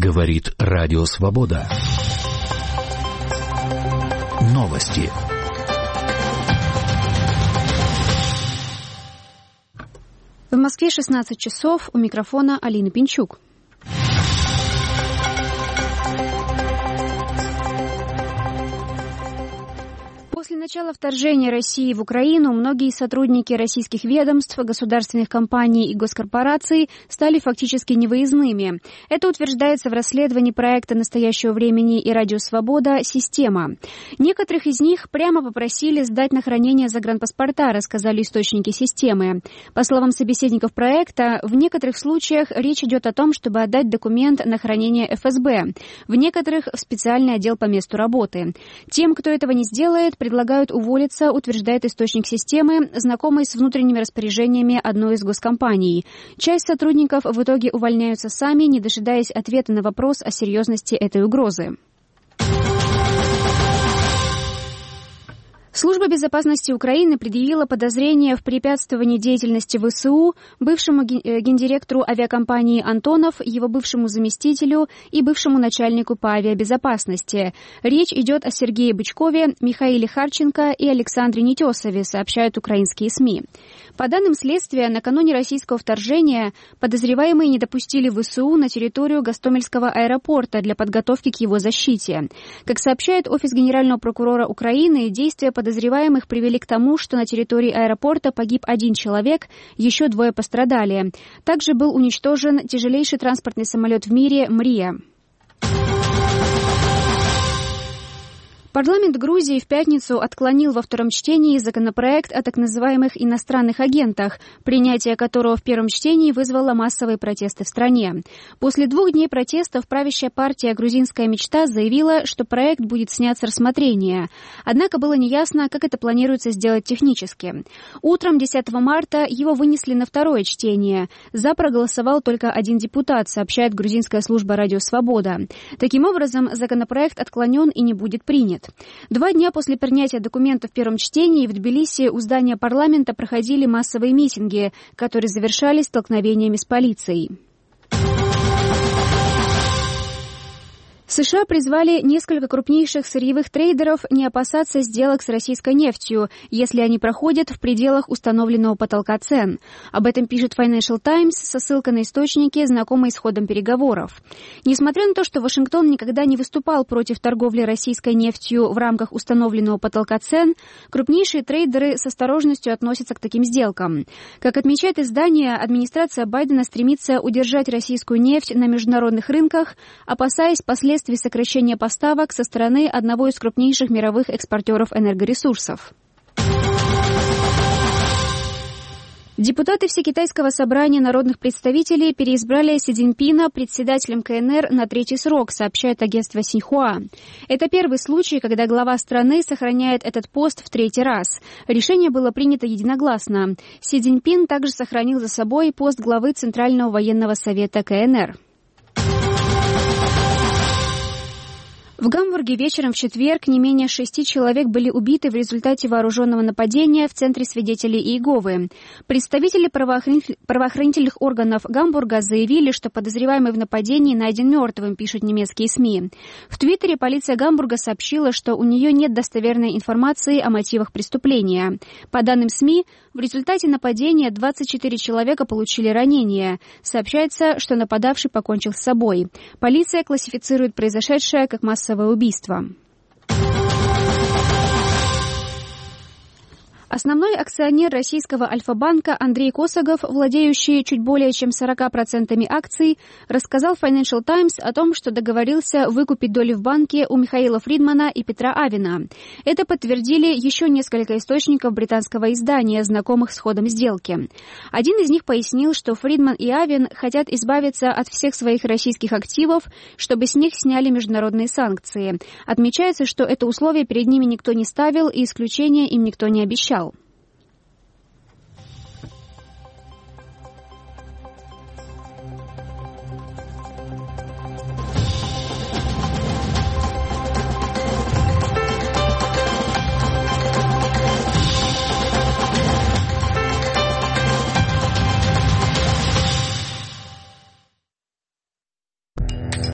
Говорит Радио Свобода. Новости. В Москве 16 часов. У микрофона Алина Пинчук. После начала вторжения России в Украину многие сотрудники российских ведомств, государственных компаний и госкорпораций стали фактически невыездными. Это утверждается в расследовании проекта «Настоящего времени» и «Радио Свобода. Система». Некоторых из них прямо попросили сдать на хранение загранпаспорта, рассказали источники системы. По словам собеседников проекта, в некоторых случаях речь идет о том, чтобы отдать документ на хранение ФСБ, в некоторых – в специальный отдел по месту работы. Тем, кто этого не сделает, предлагают уволиться, утверждает источник системы, знакомый с внутренними распоряжениями одной из госкомпаний. Часть сотрудников в итоге увольняются сами, не дожидаясь ответа на вопрос о серьезности этой угрозы. Служба безопасности Украины предъявила подозрение в препятствовании деятельности ВСУ бывшему гендиректору авиакомпании «Антонов», его бывшему заместителю и бывшему начальнику по авиабезопасности. Речь идет о Сергее Бычкове, Михаиле Харченко и Александре Нетесове, сообщают украинские СМИ. По данным следствия, накануне российского вторжения подозреваемые не допустили ВСУ на территорию Гостомельского аэропорта для подготовки к его защите. Как сообщает Офис Генерального прокурора Украины, действия подозреваемых привели к тому, что на территории аэропорта погиб один человек, еще 2 пострадали. Также был уничтожен тяжелейший транспортный самолет в мире «Мрия». Парламент Грузии в пятницу отклонил во втором чтении законопроект о так называемых иностранных агентах, принятие которого в первом чтении вызвало массовые протесты в стране. После 2 дней протестов правящая партия «Грузинская мечта» заявила, что проект будет снят с рассмотрения. Однако было неясно, как это планируется сделать технически. Утром 10 марта его вынесли на второе чтение. За проголосовал только 1 депутат, сообщает грузинская служба «Радио Свобода». Таким образом, законопроект отклонен и не будет принят. 2 дня после принятия документа в первом чтении в Тбилиси у здания парламента проходили массовые митинги, которые завершались столкновениями с полицией. США призвали несколько крупнейших сырьевых трейдеров не опасаться сделок с российской нефтью, если они проходят в пределах установленного потолка цен. Об этом пишет Financial Times со ссылкой на источники, знакомые с ходом переговоров. Несмотря на то, что Вашингтон никогда не выступал против торговли российской нефтью в рамках установленного потолка цен, крупнейшие трейдеры с осторожностью относятся к таким сделкам. Как отмечает издание, администрация Байдена стремится удержать российскую нефть на международных рынках, опасаясь последствий сокращения поставок со стороны одного из крупнейших мировых экспортеров энергоресурсов. Депутаты Всекитайского собрания народных представителей переизбрали Си Цзиньпина председателем КНР на 3-й срок, сообщает агентство Синьхуа. Это первый случай, когда глава страны сохраняет этот пост в 3-й раз. Решение было принято единогласно. Си Цзиньпин также сохранил за собой пост главы Центрального военного совета КНР. В Гамбурге вечером в четверг не менее 6 человек были убиты в результате вооруженного нападения в Центре свидетелей Иеговы. Представители правоохранительных органов Гамбурга заявили, что подозреваемый в нападении найден мертвым, пишут немецкие СМИ. В Твиттере полиция Гамбурга сообщила, что у нее нет достоверной информации о мотивах преступления. По данным СМИ, в результате нападения 24 человека получили ранения. Сообщается, что нападавший покончил с собой. Полиция классифицирует произошедшее как массовое убийство. Основной акционер российского Альфа-банка Андрей Косогов, владеющий чуть более чем 40% акций, рассказал Financial Times о том, что договорился выкупить доли в банке у Михаила Фридмана и Петра Авина. Это подтвердили еще несколько источников британского издания, знакомых с ходом сделки. Один из них пояснил, что Фридман и Авин хотят избавиться от всех своих российских активов, чтобы с них сняли международные санкции. Отмечается, что это условие перед ними никто не ставил и исключения им никто не обещал.